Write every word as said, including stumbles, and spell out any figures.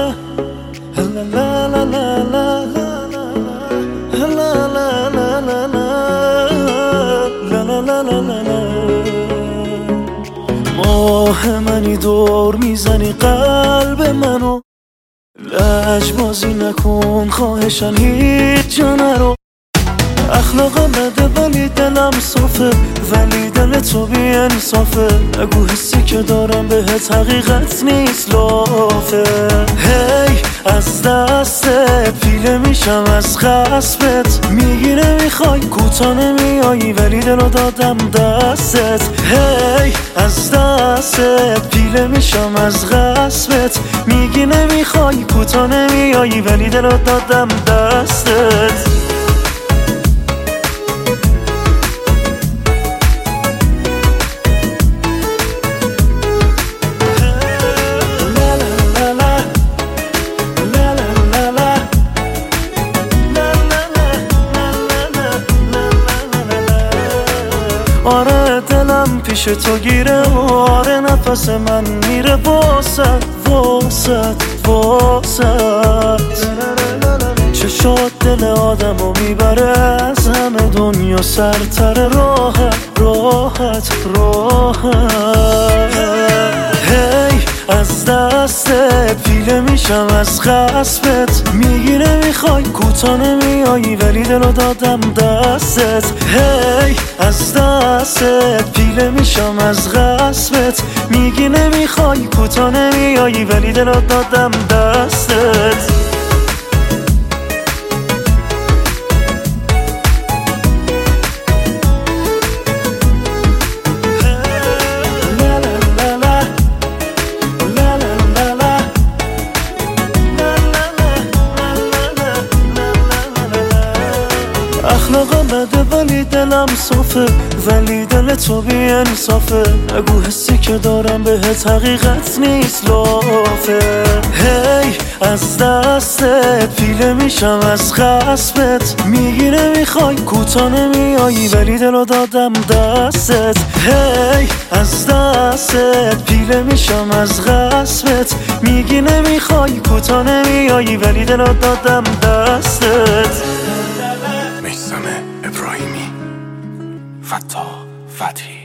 لا لا لا لا لا لا لا لا لا لا لا لا لا. ماه منی دور میزنی قلب منو، لجبازی نکن خواهشن هیچ جا نرو. اخلاقم بده ولی دلم صافه، ولی دل تو بی انصافه. نگو حسی که دارم بهت حقیقت نیست لافه. هی از دستت پیله میشم از خصبت، میگی نمیخوای کوتا نمیایی ولی دلو دادم دستت. هی از دستت پیله میشم از غصبت، میگی نمیخوای کوتا نمیایی ولی دلو دادم دستت. آره دلم پیش تو گیره، آره نفس من میره واسد واسد واسد. چشات دل آدمو میبره از همه دنیا سرتر، راحت راحت راحت. هی از دستت پیله میشم از خصبت، میگی نمیخوای کوتا نمیایی ولی دلو دادم دستت. هی از دستت پیله میشم از غصبت، میگی نمیخوای کوتا نمیایی ولی دلو دادم دستت. اخلاقم بده ولی دلم صافه، ولی دل تو بی انصافه. نگو حسی که دارم بهت حقیقت نیست لافه. هی از دستت پیله میشم از خصبت، میگی نمیخوای کوتا نمیایی ولی دلو دادم دستت. هی از دستت پیله میشم از غصبت، میگی نمیخوای کوتا نمیایی ولی دلو دادم دستت. میثم ابراهیمی، فتاح فتحی.